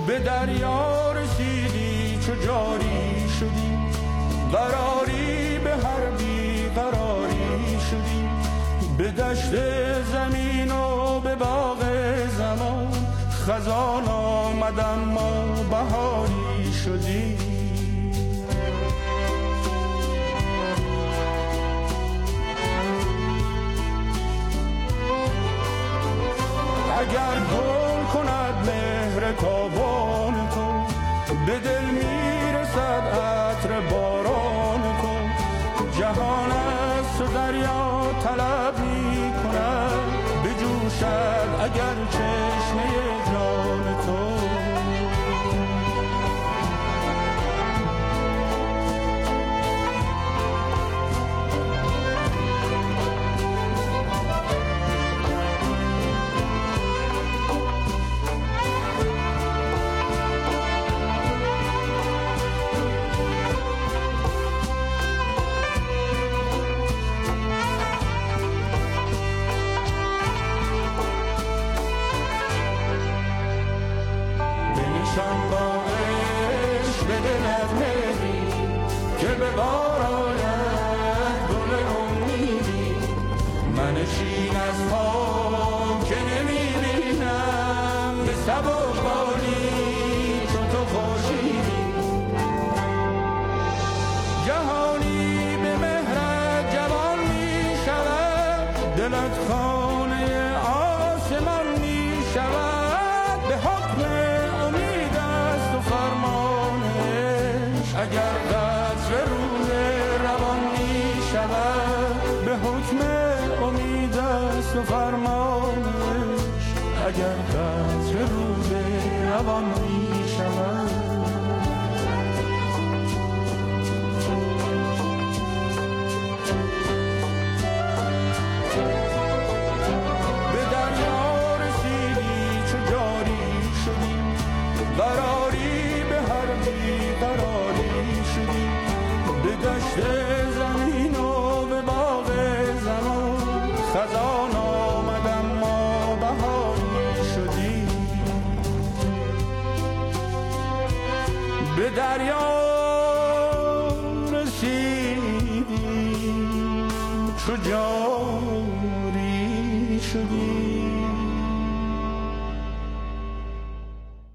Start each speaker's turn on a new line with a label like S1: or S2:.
S1: به دریا رسیدی چو جاری شدی، قراری به هر بی قراری شدی. به دشت زمین و به باغ زمان خزان آمدم ما بهاری شدی. اگر گل کند مهر تابان تو، به دل میرسد عطر باران کن. جهان است و دریا طلب می کند، بجوشد اگر چشمه جان تو. که به بار آید گل امیدی، منشین از پا که نمیبینم به سبکباری چون تو خورشیدی. جهانی به مهرت جوان میشود، دلت خانه آسمان میشود. به حکم امید است و فرمانش، اگر قطر روز روان می شود. به حکم امید است و فرمانش، اگر قطر روز روان می شود. به دریا رسیدی چو جاری شدی، قراری به هر بی قراری شدی. به دشت زمین و به باغ زمان خزان آمدم ما بهاری شدی. به دریا رسیدی چو جاری شدی.